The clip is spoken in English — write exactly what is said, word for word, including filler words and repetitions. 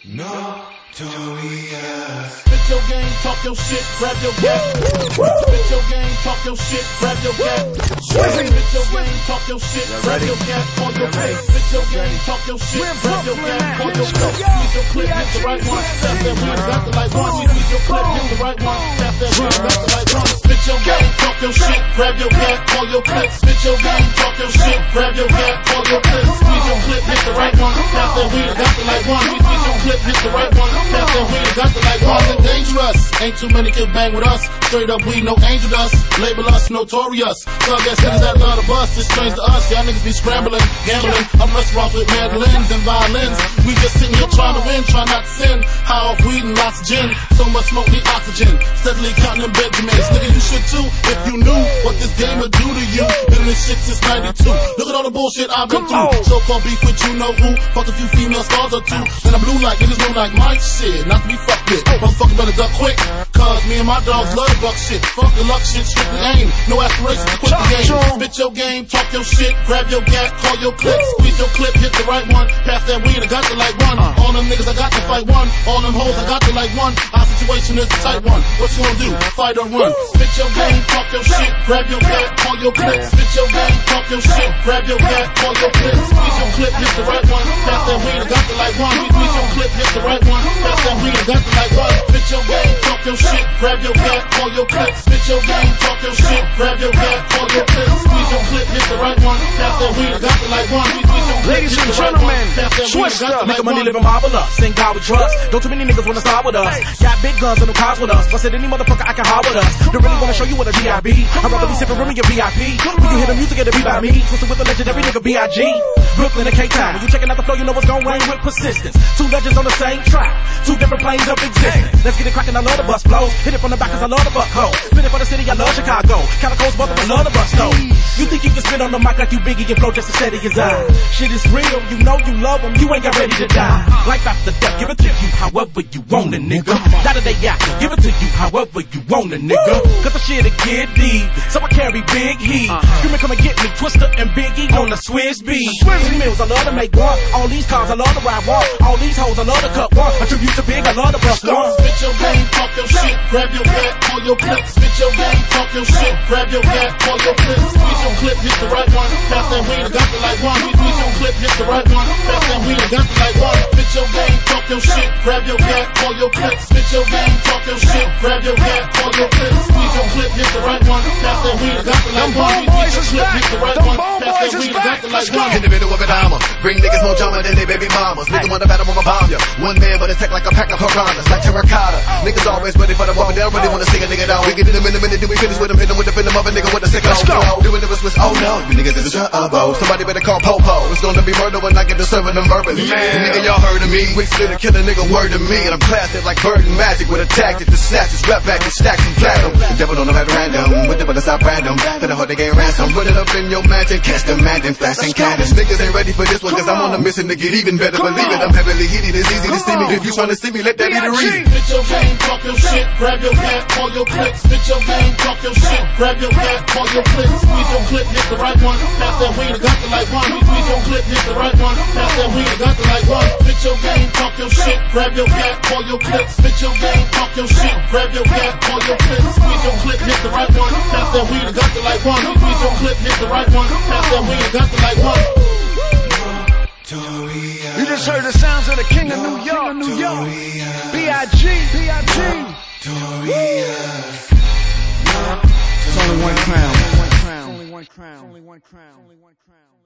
Notorious. Spit your game, talk your shit, grab your gap. Spit your game, talk your shit, grab your gap. Spit your game, talk your shit, grab your gap, call your face. Spit your game, talk your shit, grab your gap, call your face. Squeeze your clip, hit the right one. Tap that one, got the like one. Squeeze your clip, hit the right one. Tap that one, got the like one. Spit your game, talk your shit, grab your gap, call your clip. Spit your game, talk your shit, grab your gap, call your clip. Squeeze your clip, hit the right one. Tap that one, got the like one. Squeeze your clip, hit the right one. Tap that one, got the like one. Dangerous, ain't too many can bang with us. Straight up, we no angel dust. Label us notorious. Thug ass niggas that love the bus. It's strange to us. Y'all niggas be scrambling, gambling. I'm restaurants with mandolins and violins. We just sitting here trying to win, trying not to sin. High off weed and lots of gin. So much smoke, need oxygen. Steadily counting them Benjamins. Nigga, you should too if you knew what this game would do to you. Been in this shit since ninety-two. Look at all the bullshit I've been through. So called beef with you know who. Fucked a few female stars or two. And I'm blue like niggas know like my shit. Not to be fucked with. Motherfucker better duck quick. Cause me and my dogs love the buck shit. Fuck the luck shit, strictly aim. No aspirations to quit the game. Spit your game, talk your shit, grab your gap, call your clip, squeeze your clip, hit the right one. Pass that weed, I got the like one. All them niggas, I got to fight one. All them hoes, I got the like one. Our situation is the tight one. What you gonna do? Fight or run? Spit your game, talk your shit, grab your gap, call your clip. Spit your game, talk your shit, grab your gap, call your clip. Squeeze your clip, hit the right one. Pass that weed, I got the like one. Squeeze your clip, hit the right one. Pass that weed, I got the like one. Spit your game, talk your shit, grab your gap, call your clip. Spit your game, talk your shit, grab your gap, call your clip. Squeeze your clip, hit the right one. Pass that weed, I got the like one. Ladies and gentlemen, switch up. Make money living marvelous. Thank God we trust. Don't too many niggas wanna start with us. Got big guns and no cars with us. Busted any motherfucker I can hide with us. Don't really wanna show you what a G I B. I'd rather be sipping room in your V I P. When you hear the music, it'll be by me. Twisted with the legendary nigga B I G. Brooklyn and K-Town. When you checking out the flow, you know what's gon' rain with persistence. Two legends on the same track. Two different planes of existence. Let's get it crackin', I love the bus flows. Hit it from the back cause I love the buck hole. Spin it for the city, I love Chicago. Kinda coast, but I love the bus though. You think you can spit on the mic like you Biggie and flow just to steady his eye. Shit is real, you know you love him, you ain't got ready to die. Life after death, give it to you however you want it, nigga. That day out, give it to you however you want it, nigga. Cause the shit'll get deep, so I carry big heat. Screaming, come and get me, Twister and Biggie on the Swiss beat. These meals, I love to make one. All these cars, I love to ride one. All these hoes, I love to cut one. A tribute to Big, I love to bust one. Spit your game, talk your shit, grab your gap, call your clip. Spit your game, talk your shit, grab your gap, call your clip. Squeeze your clip, hit the right one. Pass that weed, I got the like one. Squeeze your clip, hit the right one. Pass that weed, I got the like one. Spit your game, talk your shit, grab your gap, call your clip. Spit your game, talk your shit, grab your gap, call your clip. Squeeze your clip, hit the right one. Pass that weed, I got the like one. Squeeze your clip, hit the right one. Pass that weed, I got the like one. In the middle of an armor, bring niggas more drama than they baby mamas. Nigga wanna battle with my bomb ya. One man but attack like a pack of piranhas, like terracotta. Niggas always ready for the moment, they don't really wanna stick a nigga down. We get in them in a minute, then we finish with them, hit them with the venom of a nigga with a sick Let's go. Doing it was oh no, you niggas is a trouble. Somebody better call Popo. It's gonna be murder when I get to serving them verbally. Man. Nigga, y'all heard of me. Weak spitter, kill a nigga, word to me. And I'm classed like bird and magic with a tactic to snatch his rap back and stack some platinum. The devil don't know at random, with the but it's not random. Then I hope they gain ransom. Put it up in your mansion, catch the man, then flash and cannons. Niggas ain't ready for this one, cause I'm on a mission to get even better. Believe it, I'm heavily heated, it's easy to see me. If you tryna see me, let that be the reason. Spit your game, talk your shit, grab your gap, call your clip. Spit your game, talk your shit, grab your gap, call your clip. Squeeze your clip, hit the right one. Pass that weed, I got the like one. Squeeze your clip, hit the right one. Pass that weed, I got the like one. Spit your game, talk your shit, grab your gap, call your clip. Spit your game, talk your shit, grab your gap, call your clip. Squeeze your clip, hit the right one. Pass that weed, I got the like one. Squeeze your clip, hit the right one. Pass that weed, I got the like one. Notorious. You just heard the sounds of the King of New York, New York. B I G, B I G. Notorious. It's only one crown. Only one crown. Only one crown. Only one crown.